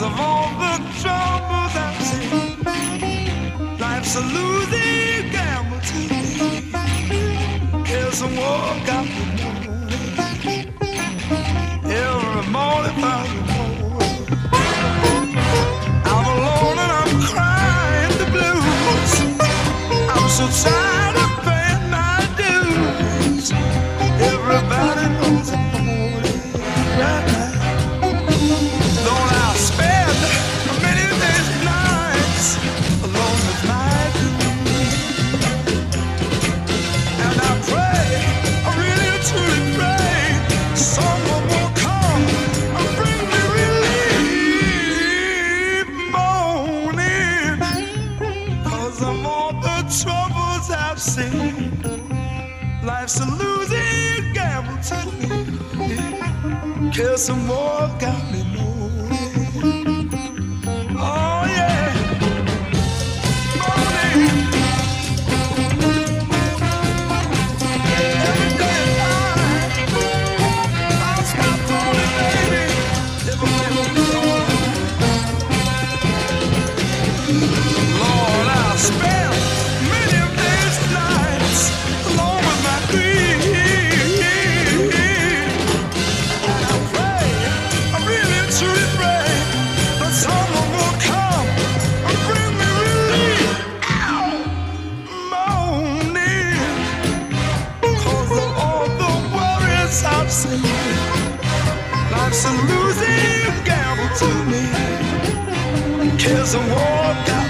of all the troubles I've seen. Life's a losing gamble to me. Here's some war got me moving. Every morning found me moving. I'm alone and I'm crying the blues. I'm so tired of paying my dues. Everybody knows I'm lonely right now. Don't I spend many days and nights alone with my dreams? And I pray, I really truly pray, someone will come and bring me relief. Moaning, 'cause of all the troubles I've seen. Life's a losing gamble to me. 'Cause some more got me moving. Oh yeah, morning. Every day and night, I'll stop calling, baby. Never let me go. Lord, I spend many days and nights alone with my grief. And I pray, I really truly pray that someone will come and bring me relief. Ow! Moaning, 'cause of all the worries I've seen. Life's a losing gamble to me. 'Cause the war got